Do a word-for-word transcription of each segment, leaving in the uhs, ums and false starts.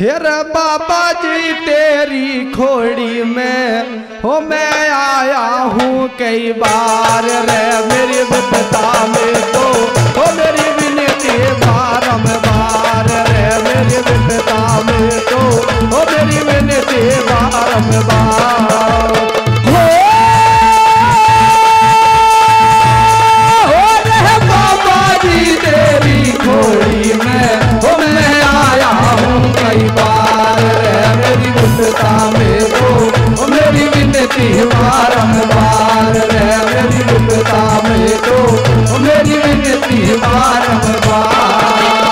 हेर बाबा जी तेरी खोड़ी में हो मैं आया हूँ कई बार रे मेरी विपदा में तो हो मेरी विनती बारंबार रे मेरी विपदा में तो हो मेरी विनती बारंबार हो रे बाबा जी तेरी खोड़ी में हो मैं आया हूँ कई बार रे मेरी विपदा में तो मेरी विनती बारंबार रे मेरी विपदा में तो मेरी विनती बारंबार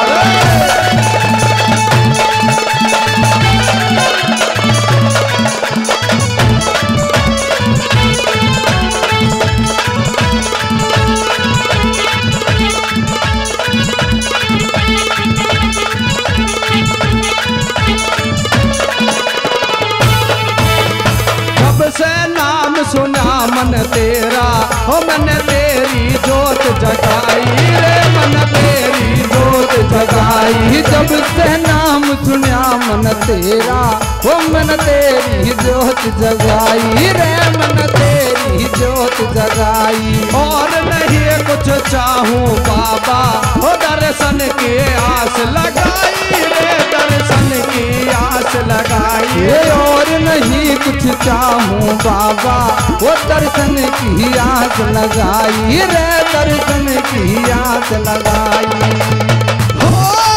सुना मन तेरा हो मन तेरी जोत जगाई रे मन तेरी जोत जगाई जब से नाम सुना मन तेरा हो मन तेरी जोत जगाई रे मन तेरी जोत जगाई और नहीं कुछ चाहूँ बाबा हो दर्शन की आस लगाई रे दर्शन की आस लगाई और नहीं कुछ चाहूँ बाबा वो दर्शन की आस लगाई रे दर्शन की आस लगाई हो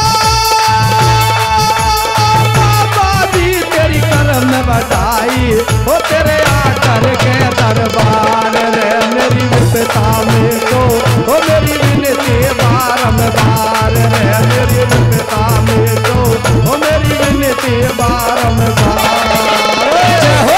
बाबा जी तेरी करम बटाई हो तेरे आकर के दरबार रे मेरी विपदा में तो हो मेरी विनती बारंबार रे मेरी विपदा में तो हो मेरी विनती बारंबार हो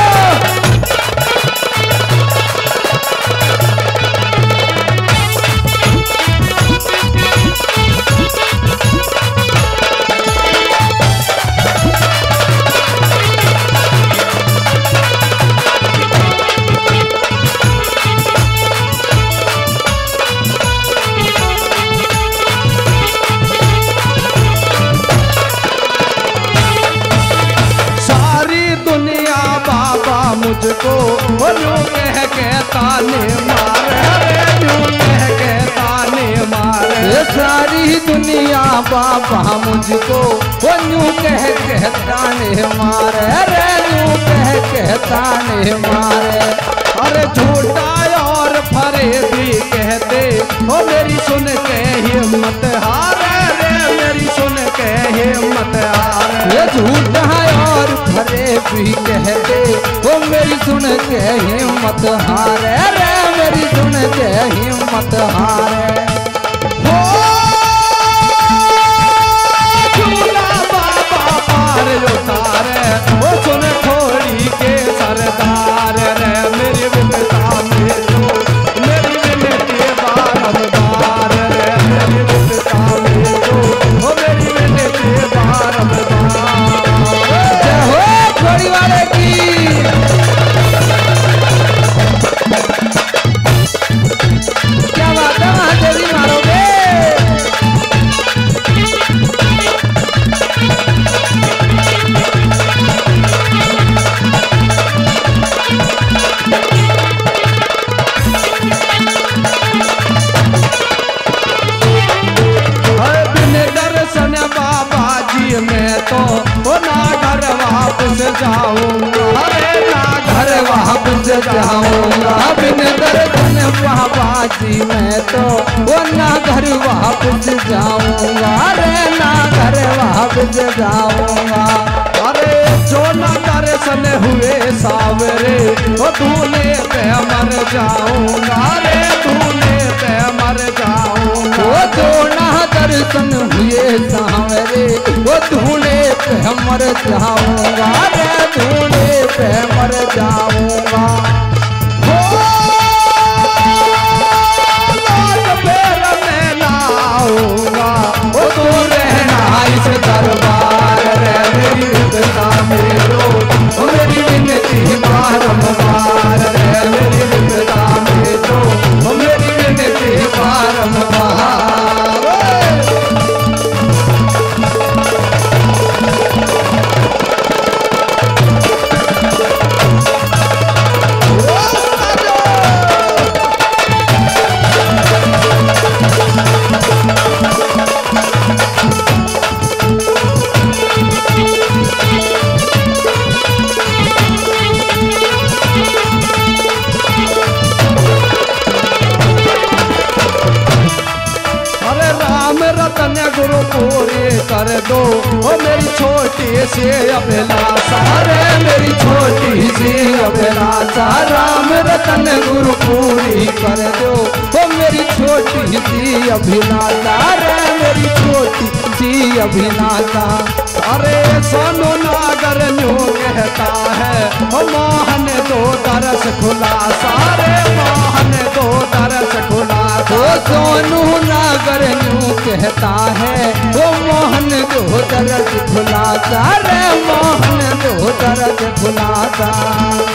मुझको यूं कह के ताने मारे यूं कह के ताने मारे सारी दुनिया बाबा मुझको यूं कह के ताने मारे रे यूं कह के ताने मारे अरे झूठा और फरेबी कहते हो मेरी सुन के हिम्मत हारे रे मेरी सुन के हिम्मत हारे झूठा और फरेबी कहते हो मेरी सुन के हिम्मत हारे रे मेरी सुन के हिम्मत हारे हो झूला बाबा पार उतारे वो सुन खोड़ी के सरदार रे मेरी विपदा में तो मेरी विनती बारंबार रे मेरी विपदा में तो वो मेरी विनती बारंबार जय हो खोड़ी वाले की क्या बात है महादेवी मारोगे दर्शन बाबा जी मैं तो वो ना घर वापस जाऊंगा अरे ना घर वापस जाऊंगा बिन दर्शन बाबा जी मैं तो वो ना घर वापस जाऊंगा अरे ना घर वापस जाऊंगा अरे जो ना दर्शन हुए सावरे वो धूने पे मर जाऊंगा अरे धूने पे मर जाऊंगा वो जो ना दर्शन हुए सावरे वो धूने पे मर जाऊंगा रे धूने पे मर जाऊंगा हो लौट फिर मैं ना आऊंगा वो तू रहना इस दरबार रे मेरी विपदा में तो मेरी विनती बारंबार रे मेरी विपदा में तो मेरी विनती बारंबार मेरी छोटी सी अभिलाषा रे मेरी छोटी सी अभिलाषा राम रतन गुरु पूरी कर दो वो मेरी छोटी सी अभिलाषा रे मेरी छोटी सी अभिलाषा। अरे सोनू नागर न्यू कहता है ओ मोहन दो दरस खुलासा रे मोहन दो दरस खुलासा। सोनू नागर न्यू कहता है ओ मोहन दो दरस खुलासा रे मोहन दो दरस खुलासा।